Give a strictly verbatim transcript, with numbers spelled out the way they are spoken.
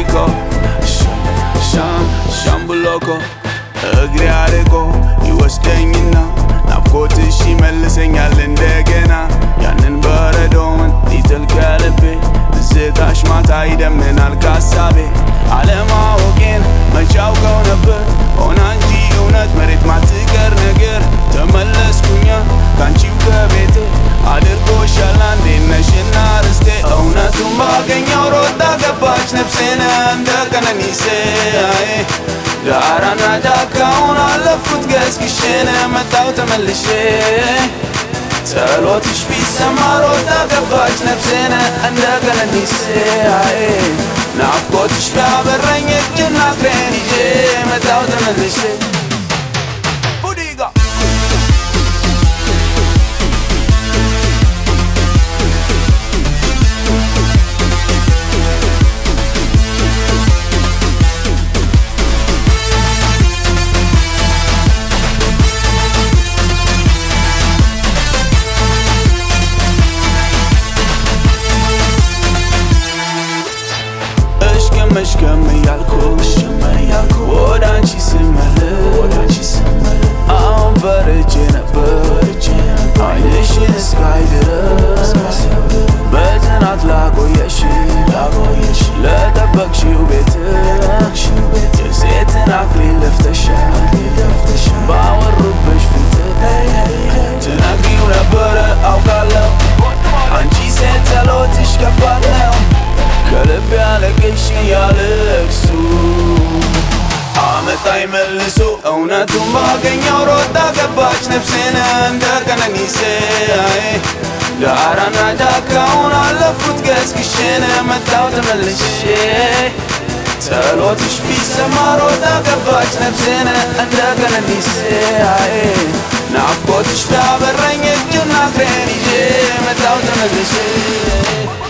rico Sham, shambuloko እግሬ አርቆ ይወስደኝና ናፍቆትሽ ይመልሰኛል እንደገና ያንን በረዶውን ሊጥል ከልቤ ትዝታሽ ማታ ይደምናል ከሀሳቤ አለማወቄን መች አውቀው ነበር ሆና እንጂ እውነት መሬት ማትቀር ነገር ተመለስኩኛ ካንቺው ከቤቴ አድርጎሻል አንዴ ነሽና ርስቴ እውነቱን ባገኘው ሮጣ ገባች ነፍሴን እንደ ቀነኒሴ ዳራና ጫካውን አለፍኩት ገስግሼን መጣው ተመልሼ ጸሎትሽ ቢሰማ ሮጣ ገባች ነፍሴን እንደ ቀነኒሴ ናፍቆትሽ ቢያበረኝ እጅና እግሬን ይዤ መጣው ተመልሼ መሽከም ያልኩ ያልኩ ወደ አንቺ ስመለስ አሁን ፈርቼ ነበር አይንሽን እስካይ ድረስ በጽናት ላቆየሽ ለጠበቅሽው ቤት የሴትን አክሊል ለፍተሻል ባወሩብሽ ፊት ትነግሪው ነበረ አውቃለሁ አንቺ ሴት ጸሎትሽ ከባድ ነው ከልብ ያለቅሽ ያለቅሱ አመጣኝ መልሶ እውነቱን ባገኘው ሮጣ ገባች ነፍሴን እንደ ቀነኒሴ ዳራና ጫካውን አለፍኩት ገስግሼን መጣው ተመልሼ ጸሎትሽ ቢሰማ ሮጣ ገባች ነፍሴን እንደ ቀነኒሴ ናፍቆትሽ ቢያበረኝ እጅና እግሬን ይዤ መጣው ተመልሼ